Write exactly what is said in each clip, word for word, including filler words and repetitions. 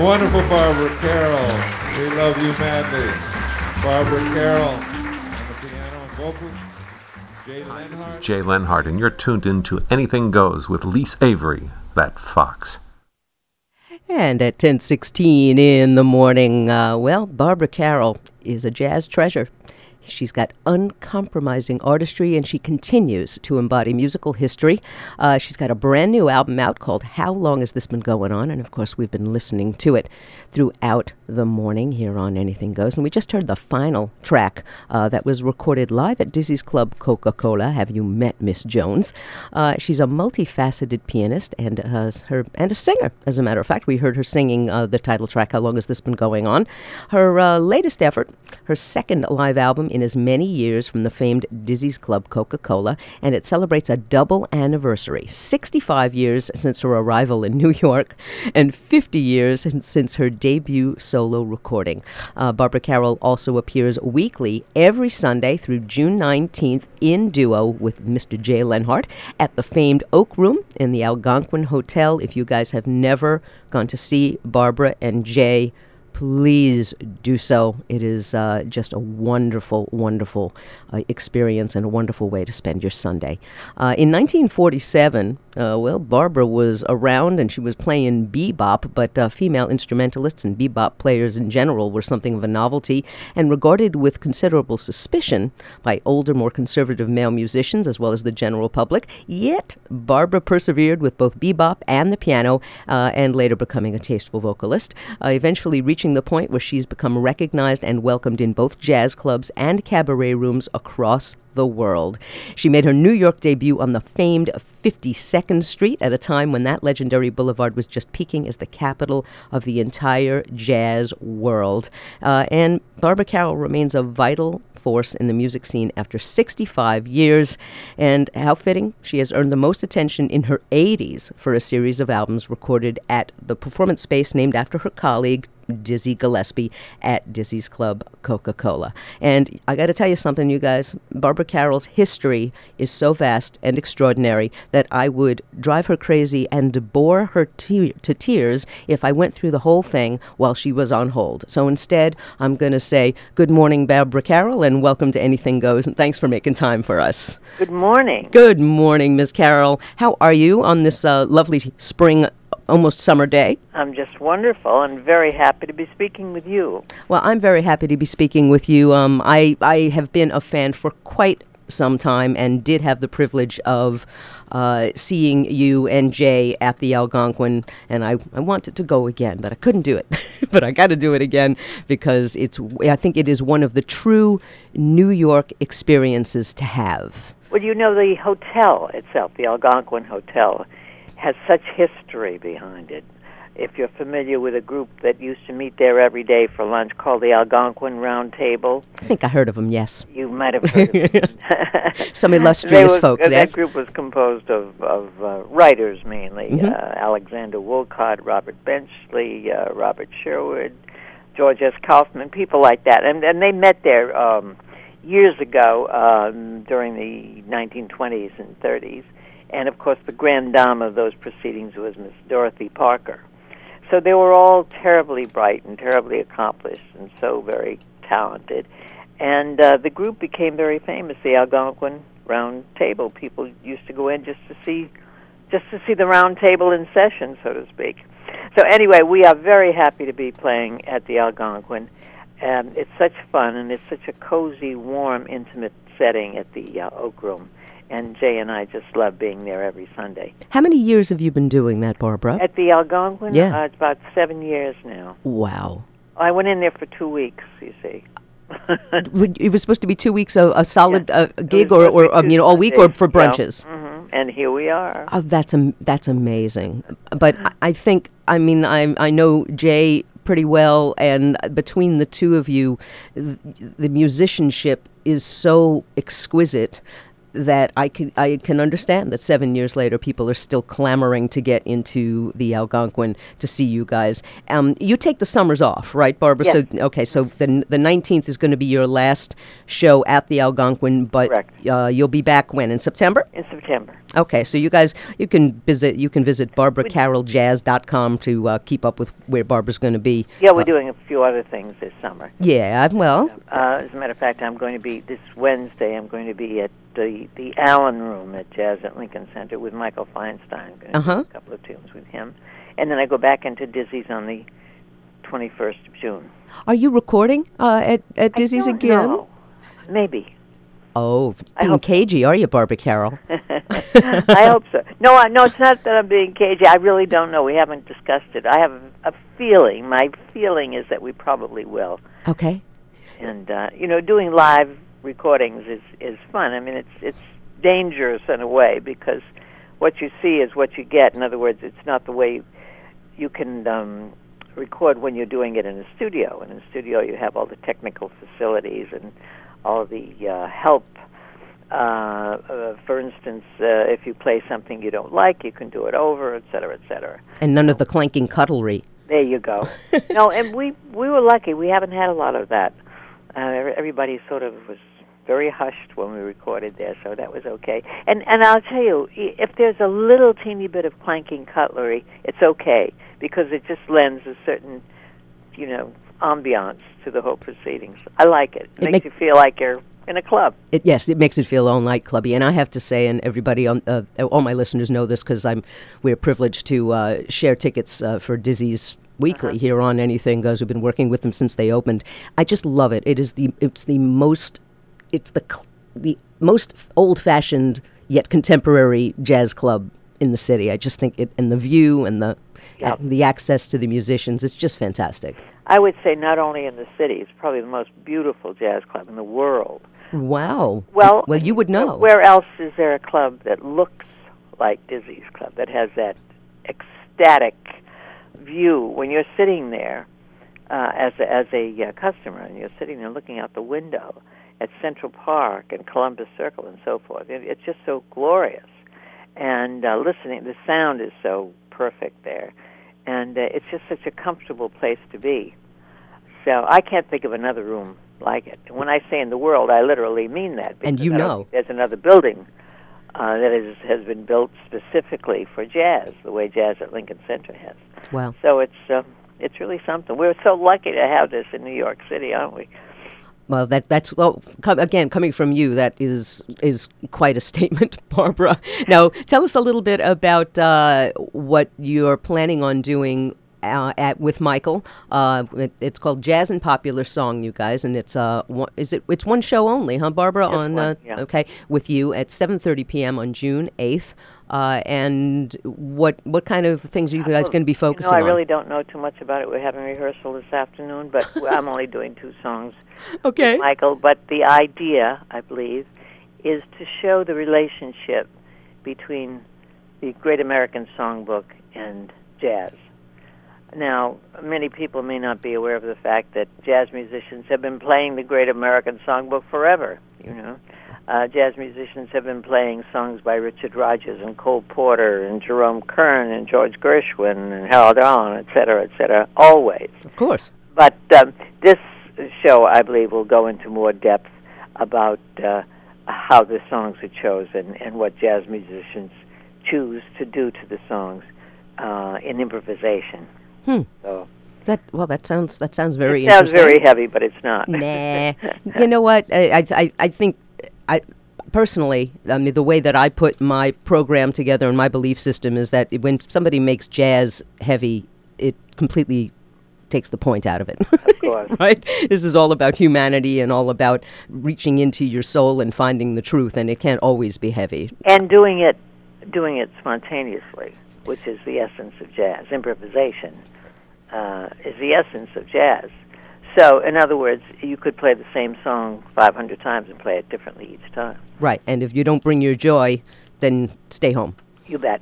wonderful Barbara Carroll. We love you madly. Barbara Carroll on the piano and vocals. Jay Hi, this Lenhart. is Jay Lenhart, and you're tuned in to Anything Goes with Lise Avery, that fox. And at ten sixteen in the morning, uh, well, Barbara Carroll is a jazz treasure. She's got uncompromising artistry, and she continues to embody musical history. Uh, she's got a brand new album out called How Long Has This Been Going On? And, of course, we've been listening to it throughout the morning here on Anything Goes. And we just heard the final track uh, that was recorded live at Dizzy's Club Coca-Cola, Have You Met Miss Jones? Uh, she's a multifaceted pianist and, uh, her, and a singer, as a matter of fact. We heard her singing uh, the title track, How Long Has This Been Going On? Her uh, latest effort, her second live album in as many years from the famed Dizzy's Club Coca-Cola, and it celebrates a double anniversary, sixty-five years since her arrival in New York and fifty years since her debut solo recording. Uh, Barbara Carroll also appears weekly every Sunday through June nineteenth in duo with Mister Jay Lenhart at the famed Oak Room in the Algonquin Hotel. If you guys have never gone to see Barbara and Jay, please do so. It is uh, just a wonderful, wonderful uh, experience and a wonderful way to spend your Sunday. Uh, in nineteen forty-seven, uh, well, Barbara was around and she was playing bebop, but uh, female instrumentalists and bebop players in general were something of a novelty and regarded with considerable suspicion by older, more conservative male musicians as well as the general public. Yet, Barbara persevered with both bebop and the piano, uh, and later becoming a tasteful vocalist, uh, eventually reaching the point where she's become recognized and welcomed in both jazz clubs and cabaret rooms across the world. She made her New York debut on the famed fifty-second Street at a time when that legendary boulevard was just peaking as the capital of the entire jazz world. Uh, and Barbara Carroll remains a vital force in the music scene after sixty-five years. And how fitting, she has earned the most attention in her eighties for a series of albums recorded at the performance space named after her colleague, Dizzy Gillespie, at Dizzy's Club Coca-Cola. And I got to tell you something, you guys. Barbara Carroll's history is so vast and extraordinary that I would drive her crazy and bore her te- to tears if I went through the whole thing while she was on hold. So instead, I'm going to say good morning, Barbara Carroll, and welcome to Anything Goes, and thanks for making time for us. Good morning. Good morning, Miss Carroll. How are you on this uh, lovely spring, almost summer day? I'm just wonderful and very happy to be speaking with you. Well, I'm very happy to be speaking with you. Um, I, I have been a fan for quite some time and did have the privilege of uh, seeing you and Jay at the Algonquin, and I, I wanted to go again, but I couldn't do it. But I got to do it again because it's. I think it is one of the true New York experiences to have. Well, you know, the hotel itself, the Algonquin Hotel, has such history behind it. If you're familiar with a group that used to meet there every day for lunch called the Algonquin Round Table. I think I heard of them, yes. You might have heard of them. Some illustrious were, folks, uh, yes. That group was composed of, of uh, writers mainly. Mm-hmm. Uh, Alexander Woolcott, Robert Benchley, uh, Robert Sherwood, George S. Kaufman, people like that. And, and they met there um, years ago um, during the nineteen twenties and thirties. And, of course, the grand dame of those proceedings was Miss Dorothy Parker. So they were all terribly bright and terribly accomplished and so very talented. And uh, the group became very famous, the Algonquin Round Table. People used to go in just to see just to see the round table in session, so to speak. So anyway, we are very happy to be playing at the Algonquin. Um, it's such fun, and it's such a cozy, warm, intimate setting at the uh, Oak Room. And Jay and I just love being there every Sunday. How many years have you been doing that, Barbara? At the Algonquin? Yeah. Uh, it's about seven years now. Wow. I went in there for two weeks, you see. It was supposed to be two weeks, a, a solid Yeah. uh, gig, It was or, supposed to or be um, you know, all week, or Sundays, for yeah. brunches? Mm-hmm. And here we are. Oh, that's am- that's amazing. But I, I think, I mean, I I know Jay pretty well, and between the two of you, th- the musicianship is so exquisite that I can I can understand that seven years later people are still clamoring to get into the Algonquin to see you guys. Um, you take the summers off, right, Barbara? Yes. So okay, so the the nineteenth is going to be your last show at the Algonquin, but uh, you'll be back when, in September? In September. Okay, so you guys, you can visit you can visit barbara carroll jazz dot com to uh, keep up with where Barbara's going to be. Yeah, we're Uh, doing a few other things this summer. Yeah, well, Uh, as a matter of fact, I'm going to be, this Wednesday, I'm going to be at the, the Allen Room at Jazz at Lincoln Center with Michael Feinstein. I'm going to Uh-huh. do a couple of tunes with him. And then I go back into Dizzy's on the twenty-first of June. are you recording uh, at, at Dizzy's I don't again? know. Maybe. Oh, I being hope- cagey, are you, Barbara Carroll? I hope so. No, I, no, it's not that I'm being cagey. I really don't know. We haven't discussed it. I have a, a feeling. My feeling is that we probably will. Okay. And uh, you know, doing live recordings is is fun. I mean, it's it's dangerous in a way because what you see is what you get. In other words, it's not the way you can um, record when you're doing it in a studio. In a studio, you have all the technical facilities and all the uh, help. Uh, uh, for instance, uh, if you play something you don't like, you can do it over, et cetera, et cetera. And none of the clanking cutlery. There you go. No, and we we were lucky. We haven't had a lot of that. Uh, everybody sort of was very hushed when we recorded there, so that was okay. And and I'll tell you, i- if there's a little teeny bit of clanking cutlery, it's okay because it just lends a certain, you know, ambiance to the whole proceedings. I like it. It, It makes make- you feel like you're in a club. It, yes, it makes it feel all nightclubby, and I have to say, and everybody, on uh, all my listeners know this because I'm we're privileged to uh, share tickets uh, for Dizzy's weekly Uh-huh. here on Anything Goes. We've been working with them since they opened. I just love it. It is the it's the most it's the cl- the most old-fashioned yet contemporary jazz club in the city. I just think it, and the view and the Yep. uh, the access to the musicians, it's just fantastic. I would say not only in the city, it's probably the most beautiful jazz club in the world. Wow. Well, well, you would know. Where else is there a club that looks like Dizzy's Club, that has that ecstatic view when you're sitting there uh, as a, as a uh, customer and you're sitting there looking out the window at Central Park and Columbus Circle and so forth? It, it's just so glorious. And uh, listening, the sound is so perfect there. And uh, it's just such a comfortable place to be. So I can't think of another room like it. And when I say in the world, I literally mean that. And because you I don't know. think there's another building uh, that is, has been built specifically for jazz, the way Jazz at Lincoln Center has. Wow. So it's uh, it's really something. We're so lucky to have this in New York City, aren't we? Well, that that's well com- again coming from you. That is is quite a statement, Barbara. Now, tell us a little bit about uh, what you're planning on doing uh, at with Michael. Uh, it, it's called Jazz and Popular Song, you guys, and it's uh one, is it it's one show only, huh, Barbara? Just on one, uh, yeah. okay, with you at seven thirty p.m. on June eighth. Uh, and what what kind of things are you guys going to be focusing you know, I on? really don't know too much about it. We're having rehearsal this afternoon, but I'm only doing two songs. Okay. With Michael, but the idea, I believe, is to show the relationship between the Great American Songbook and jazz. Now, many people may not be aware of the fact that jazz musicians have been playing the Great American Songbook forever, you know. Uh, jazz musicians have been playing songs by Richard Rodgers and Cole Porter and Jerome Kern and George Gershwin and Harold Arlen, et cetera, et cetera, always. Of course. But um, this show, I believe, will go into more depth about uh, how the songs are chosen and what jazz musicians choose to do to the songs uh, in improvisation. Hmm. So That well, that sounds that sounds very it sounds interesting. very heavy, but it's not. Nah. You know what? I, I, I think, I personally, I mean, the way that I put my program together and my belief system is that when somebody makes jazz heavy, it completely takes the point out of it. Of course. Right? This is all about humanity and all about reaching into your soul and finding the truth, and it can't always be heavy. And doing it, doing it spontaneously, which is the essence of jazz. Improvisation uh, is the essence of jazz. So, in other words, you could play the same song five hundred times and play it differently each time. Right. And if you don't bring your joy, then stay home. You bet.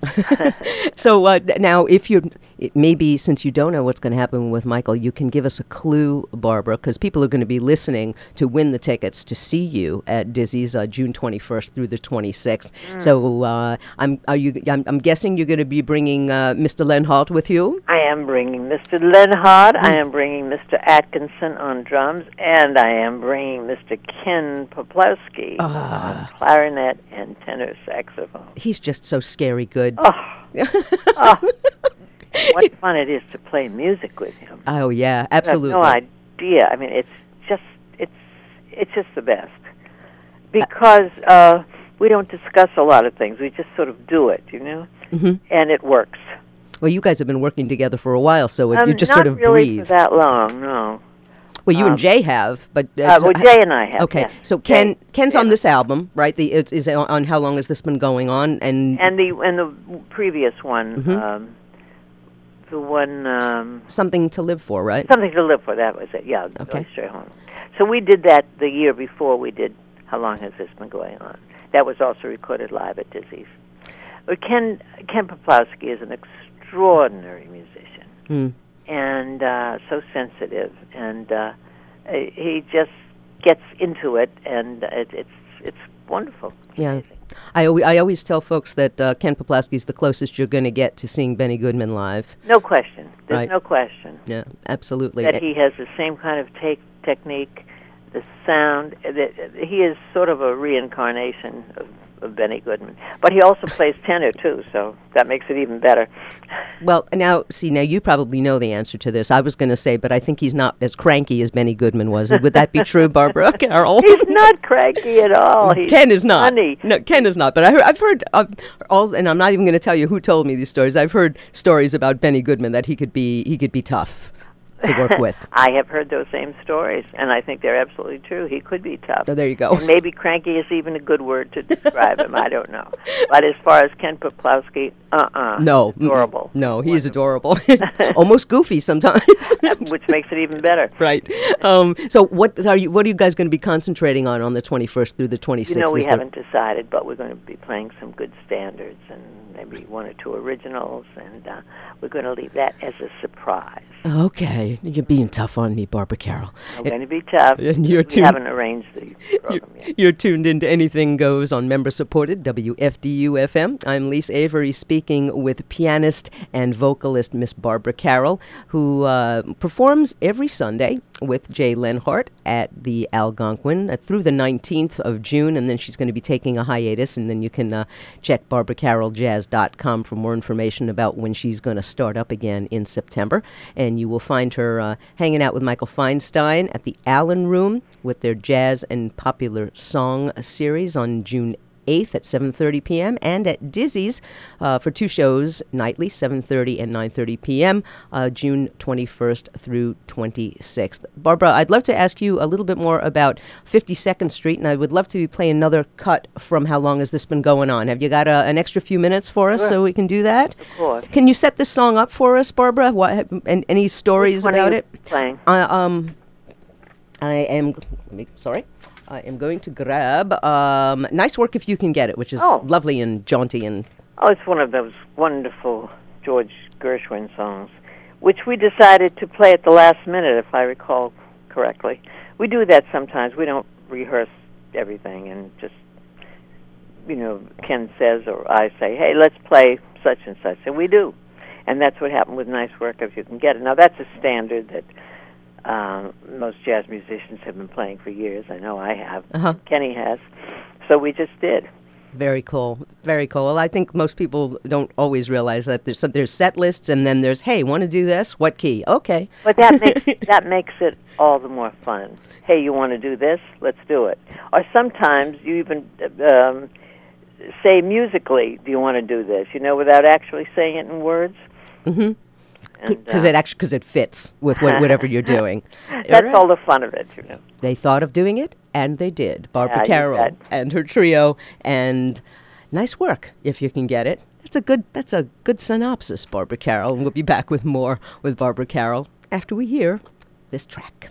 So uh, th- now, if you maybe since you don't know what's going to happen with Michael, you can give us a clue, Barbara, because people are going to be listening to win the tickets to see you at Dizzy's uh, June twenty-first through the twenty-sixth. Mm. So uh, I'm are you? I'm, I'm guessing you're going to be bringing uh, Mister Lenhart with you. I am bringing Mister Lenhart. I am bringing Mister Atkinson on drums, and I am bringing Mister Ken Poplowski uh. on clarinet and tenor saxophone. He's just so scary good. Oh. Oh. What fun it is to play music with him. Oh yeah, absolutely. You have no idea. I mean, it's just it's it's just the best because uh, we don't discuss a lot of things. We just sort of do it, you know, mm-hmm. and it works. Well, you guys have been working together for a while, so it, um, you just not sort of really breathe. For that long, no. Well, you um, and Jay have, but uh, uh, so well, Jay and I have. Okay, yes. so Ken Jay, Ken's Jay on this album, right? The it's is on, on how long has this been going on? And and the and the previous one, mm-hmm. um, the one um, Something to Live For, right? Something to Live For. That was it. Yeah. Okay. Straight home. So we did that the year before we did How Long Has This Been Going On? That was also recorded live at Dizzy's. But Ken Ken Poplowski is an extraordinary musician, Mm. and uh, so sensitive, and uh, he just gets into it, and it, it's it's wonderful. It's Yeah. amazing. I, al- I always tell folks that uh, Ken Poplowski is the closest you're going to get to seeing Benny Goodman live. No question. There's Right. no question Yeah, absolutely. that he has the same kind of take technique, the sound. That he is sort of a reincarnation of, of Benny Goodman, but he also plays tenor too, so that makes it even better. Well, now, see, now you probably know the answer to this. I was going to say, but I think he's not as cranky as Benny Goodman was. Would that be true, Barbara Carroll? He's not cranky at all. He's Ken is not. funny. No, Ken is not. But I heard, I've heard, uh, all, and I'm not even going to tell you who told me these stories. I've heard stories about Benny Goodman that he could be he could be tough to work with. I have heard those same stories, and I think they're absolutely true. He could be tough. So there you go. And maybe cranky is even a good word to describe him. I don't know. But as far as Ken Poplowski, uh-uh. No, Adorable. mm-mm. No, he is adorable. Almost goofy sometimes. Which makes it even better. Right. Um, so what are you? What are you guys going to be concentrating on on the twenty-first through the twenty-sixth? You know, we Is there- haven't decided, but we're going to be playing some good standards and maybe one or two originals, and uh, we're going to leave that as a surprise. Okay, you're being tough on me, Barbara Carroll. I'm going to be tough. And you're we too- haven't arranged the program yet. You're tuned into Anything Goes on member-supported W F D U F M. I'm Lise Avery speaking with pianist and vocalist Miss Barbara Carroll, who uh, performs every Sunday with Jay Lenhart at the Algonquin uh, through the nineteenth of June, and then she's going to be taking a hiatus, and then you can uh, check barbara carroll jazz dot com for more information about when she's going to start up again in September. And you will find her uh, hanging out with Michael Feinstein at the Allen Room with their Jazz and Popular Song series on June eighth at seven thirty p.m. and at Dizzy's uh, for two shows nightly, seven thirty and nine thirty p.m., uh, June twenty-first through twenty-sixth. Barbara, I'd love to ask you a little bit more about fifty-second Street, and I would love to play another cut from How Long Has This Been Going On? Have you got a, an extra few minutes for us Sure. so we can do that? Of course. Can you set this song up for us, Barbara? What, and any stories Which one are about you it? playing? Uh, um, I am, let me- sorry. I am going to grab um, Nice Work If You Can Get It, which is Oh. lovely and jaunty. And Oh, it's one of those wonderful George Gershwin songs, which we decided to play at the last minute, if I recall correctly. We do that sometimes. We don't rehearse everything and just, you know, Ken says or I say, hey, let's play such and such, and we do. And that's what happened with Nice Work If You Can Get It. Now, that's a standard that um, most jazz musicians have been playing for years. I know I have. Uh-huh. Kenny has. So we just did. very cool, very cool. Well, I think most people don't always realize that there's some, there's set lists, and then there's, hey, want to do this? What key? Okay. But that makes that makes it all the more fun. Hey, you want to do this? Let's do it. Or sometimes you even um, say musically, "Do you want to do this?" You know, without actually saying it in words. Mm-hmm. And, Because uh, it actually, because it fits with what, whatever you're doing. that's right. all the fun of it, you know. They thought of doing it, and they did. Barbara Yeah, you Carroll bet. and her trio, and nice work if you can get it. That's a good. That's a good synopsis, Barbara Carroll. And we'll be back with more with Barbara Carroll after we hear this track.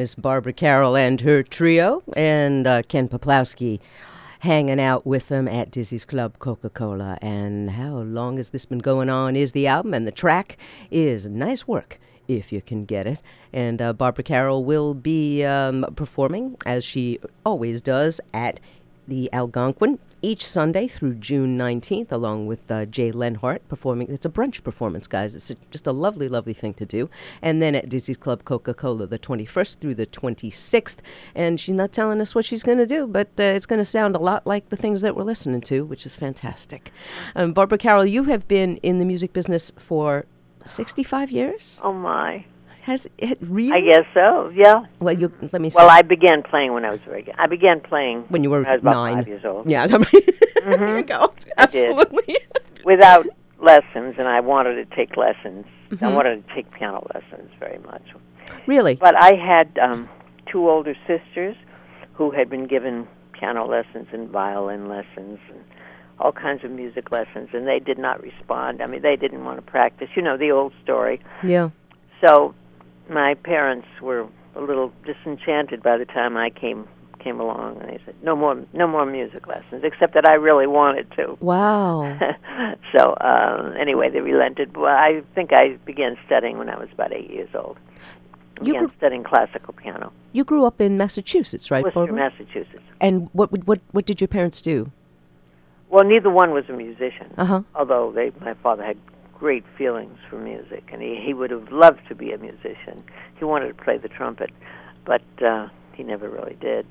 Miss Barbara Carroll and her trio, and uh, Ken Poplowski hanging out with them at Dizzy's Club Coca-Cola. And How Long Has This Been Going On is the album, and the track is Nice Work, if you can get it. And uh, Barbara Carroll will be um, performing, as she always does, at the Algonquin each Sunday through June nineteenth, along with uh, Jay Lenhart performing. It's a brunch performance, guys. It's a, just a lovely, lovely thing to do. And then at Dizzy's Club Coca-Cola, the twenty-first through the twenty-sixth. And she's not telling us what she's going to do, but uh, it's going to sound a lot like the things that we're listening to, which is fantastic. Um, Barbara Carroll, you have been in the music business for sixty-five years? Oh, my. Has it really? I guess so, yeah. Well, you, let me see. Well, I began playing when I was very young. I began playing when you were when I was about nine. five years old. Yeah, mm-hmm. There you go. I did. Absolutely. Without lessons, and I wanted to take lessons. Mm-hmm. I wanted to take piano lessons very much. Really? But I had um, two older sisters who had been given piano lessons and violin lessons and all kinds of music lessons, and they did not respond. I mean, they didn't want to practice. You know, the old story. Yeah. So my parents were a little disenchanted by the time I came came along, and they said, no more no more music lessons, except that I really wanted to. Wow. So um, anyway, they relented. Well, I think I began studying when I was about eight years old. I You began grew- studying classical piano. You grew up in Massachusetts, right, Worcester, Barbara? Massachusetts. And what would- what what did your parents do? Well, neither one was a musician, Uh-huh. although they, my father had great feelings for music, and he, he would have loved to be a musician. He wanted to play the trumpet, but uh, he never really did.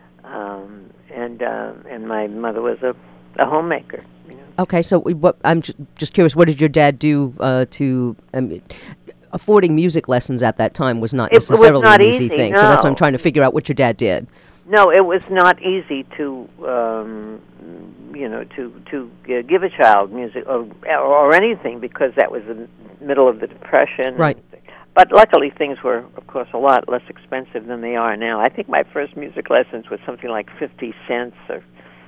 Um, and uh, and my mother was a, a homemaker. You know. Okay, so we- what I'm j- just curious. What did your dad do uh, to? Um, affording music lessons at that time was not It was necessarily not an easy, easy, thing. So that's what I'm no. trying to figure out. What your dad did. No, it was not easy to, um, you know, to to g- give a child music or or anything, because that was the middle of the Depression. Right. But luckily, things were, of course, a lot less expensive than they are now. I think my first music lessons was something like fifty cents, or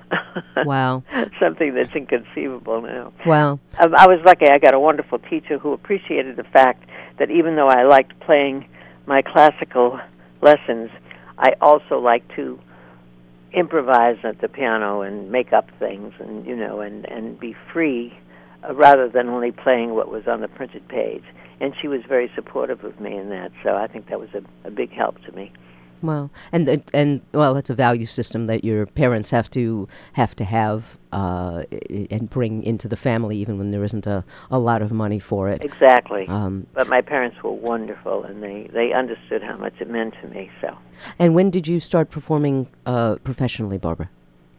Wow. something that's inconceivable now. Wow. Um, I was lucky. I got a wonderful teacher who appreciated the fact that even though I liked playing my classical lessons, I also liked to improvise at the piano and make up things, and you know, and and be free, uh, rather than only playing what was on the printed page. And she was very supportive of me in that, so I think that was a, a big help to me. Wow. And and- and well, that's a value system that your parents have to have to have uh, i- and bring into the family, even when there isn't a, a lot of money for it. Exactly. Um, But my parents were wonderful, and they, they understood how much it meant to me. So, And when did you start performing uh, professionally, Barbara?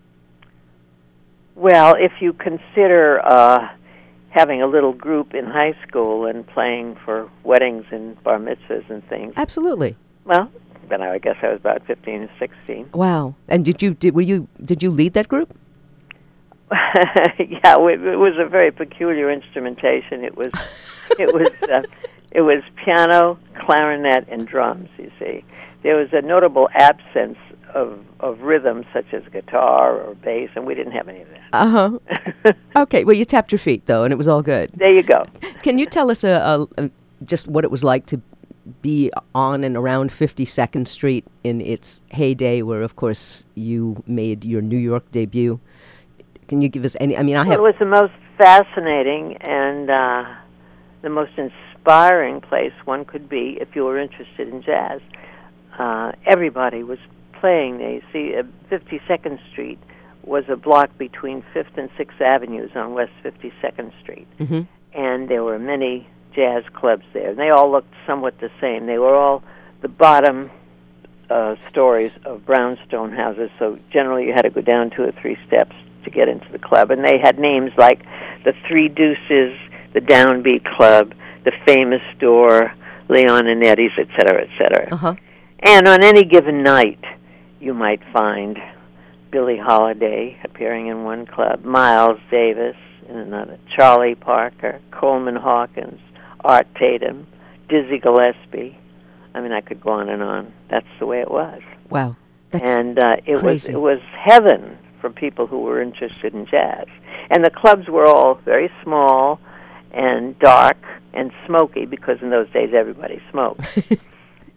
well, if you consider uh, having a little group in high school and playing for weddings and bar mitzvahs and things, Absolutely. well, then I guess I was about fifteen or sixteen. Wow. And did you did were you did you lead that group? Yeah, it, it was a very peculiar instrumentation. It was, it was, uh, it was piano, clarinet, and drums. You see, there was a notable absence of of rhythm, such as guitar or bass, and we didn't have any of that. Uh huh. Okay. Well, you tapped your feet though, and it was all good. There you go. Can you tell us a, a, a just what it was like to be on and around fifty-second Street in its heyday, where of course you made your New York debut? Can you give us any? I mean, I Well, have. it was the most fascinating and uh, the most inspiring place one could be if you were interested in jazz. Uh, everybody was playing there. You see, uh, fifty-second Street was a block between Fifth and Sixth Avenues on West fifty-second Street. Mhm. And there were many jazz clubs there. And they all looked somewhat the same. They were all the bottom uh, stories of brownstone houses, so generally you had to go down two or three steps to get into the club. And they had names like the Three Deuces, the Downbeat Club, the Famous Door, Leon and Eddie's, et cetera, et cetera. Uh huh. And on any given night, you might find Billie Holiday appearing in one club, Miles Davis in another, Charlie Parker, Coleman Hawkins, Art Tatum, Dizzy Gillespie. I mean, I could go on and on. That's the way it was. Wow. That's and uh, it crazy. was it was heaven for people who were interested in jazz. And the clubs were all very small and dark and smoky, because in those days everybody smoked.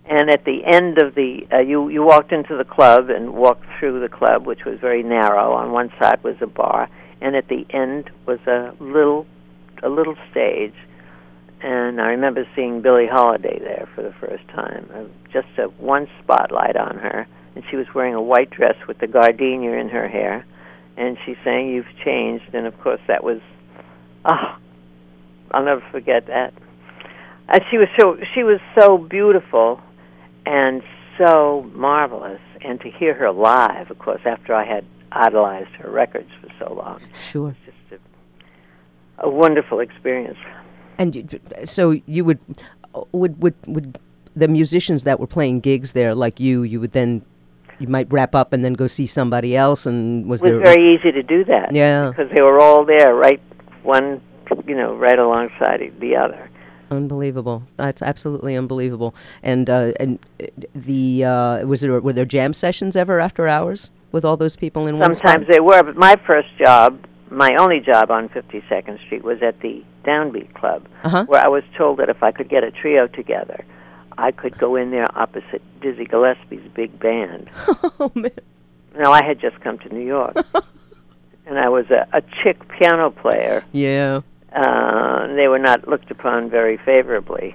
And at the end of the, uh, you you walked into the club and walked through the club, which was very narrow. On one side was a bar, and at the end was a little a little stage. And I remember seeing Billie Holiday there for the first time. Uh, just a one spotlight on her, and she was wearing a white dress with the gardenia in her hair, and she sang "You've Changed," and of course that was, oh, I'll never forget that. And she was so she was so beautiful and so marvelous, and to hear her live, of course, after I had idolized her records for so long, Sure. it was just a, a wonderful experience. And you, so you would, would, would, would the musicians that were playing gigs there, like you, you would then, you might wrap up and then go see somebody else, and was It was there... very easy to do that. Yeah. Because they were all there, right, one, you know, right alongside the other. Unbelievable. That's absolutely unbelievable. And uh, and uh, the uh, was there were there jam sessions ever after hours with all those people in one spot? Sometimes they were, but my first job, my only job on fifty-second Street was at the Downbeat Club, Uh-huh. where I was told that if I could get a trio together, I could go in there opposite Dizzy Gillespie's big band. Oh man. Now, I had just come to New York, and I was a, a chick piano player. Yeah. Uh, they were not looked upon very favorably.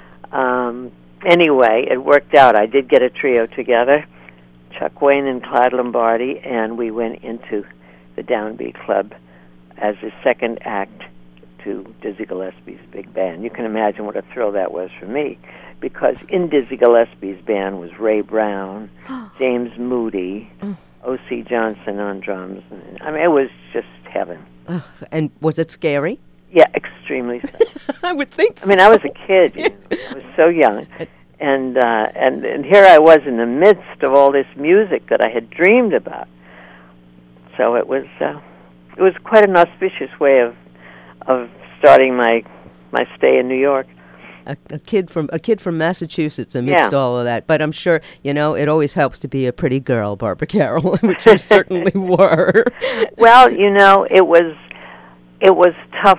Um, anyway, it worked out. I did get a trio together, Chuck Wayne and Clyde Lombardi, and we went into the Downbeat Club as the second act to Dizzy Gillespie's big band. You can imagine what a thrill that was for me, because in Dizzy Gillespie's band was Ray Brown, James Moody, O C Johnson on drums. I mean, it was just heaven. Ugh, and was it scary? Yeah, extremely so. I would think I mean, I was a kid. You know. I was so young. And, uh, and and here I was in the midst of all this music that I had dreamed about. So it was uh, it was quite an auspicious way of of starting my my stay in New York. A, a kid from a kid from Massachusetts amidst Yeah. all of that. But I'm sure, you know, it always helps to be a pretty girl, Barbara Carroll, which you certainly were. Well, you know, it was it was tough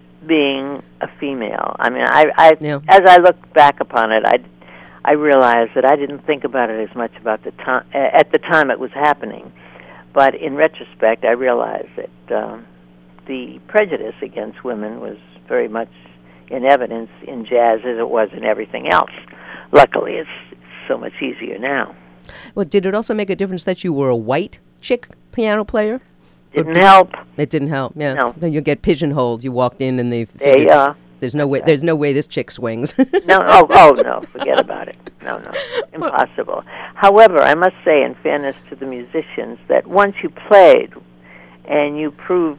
being a female. I mean, I, I Yeah. as I look back upon it, I I realized that I didn't think about it as much about the time at the time it was happening. But in retrospect, I realized that um, the prejudice against women was very much in evidence in jazz as it was in everything else. Luckily, it's so much easier now. Well, did it also make a difference that you were a white chick piano player? Didn't help. It didn't help. Yeah. No. Then you get pigeonholed. You walked in and they They, figured, uh, there's no way. There's no way this chick swings. no, oh, oh, no, forget about it. No, no, impossible. However, I must say, in fairness to the musicians, that once you played and you proved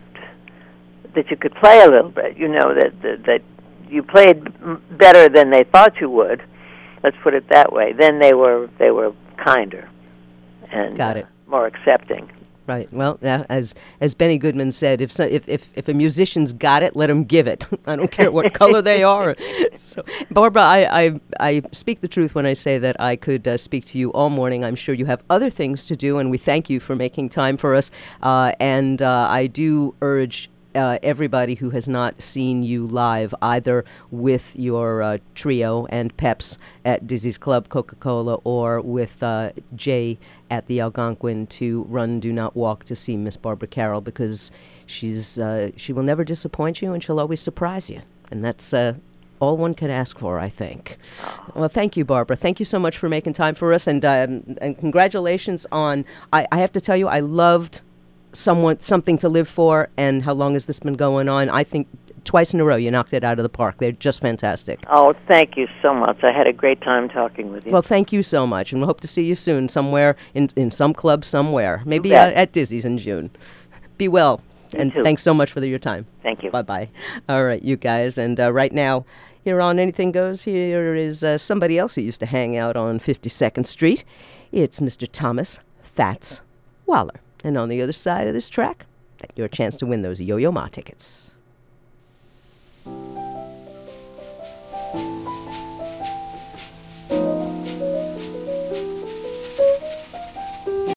that you could play a little bit, you know, that that, that you played m- better than they thought you would, let's put it that way, then they were they were kinder and Got it. Uh, more accepting. Right. Well, uh, as as Benny Goodman said, if, so, if if if a musician's got it, let them give it. I don't care what color they are. So, Barbara, I, I I speak the truth when I say that I could uh, speak to you all morning. I'm sure you have other things to do, and we thank you for making time for us. Uh, and uh, I do urge Uh, everybody who has not seen you live, either with your uh, trio and Peps at Dizzy's Club Coca-Cola or with uh, Jay at the Algonquin, to run, do not walk to see Miss Barbara Carroll, because she's uh, she will never disappoint you and she'll always surprise you. And that's uh, all one could ask for, I think. Well, thank you, Barbara. Thank you so much for making time for us, and um, and congratulations on. I, I have to tell you, I loved Someone, something to live for, and how long has this been going on? I think twice in a row you knocked it out of the park. They're just fantastic. Oh, thank you so much. I had a great time talking with you. Well, thank you so much, and we hope to see you soon somewhere in in some club somewhere, maybe bet. at, at Dizzy's in June. Be well, You and too. thanks so much for the, your time. Thank you. Bye bye. All right, you guys, and uh, right now here on Anything Goes, here is uh, somebody else who used to hang out on fifty-second Street. It's Mister Thomas Fats Waller. And on the other side of this track, your chance to win those Yo-Yo Ma tickets.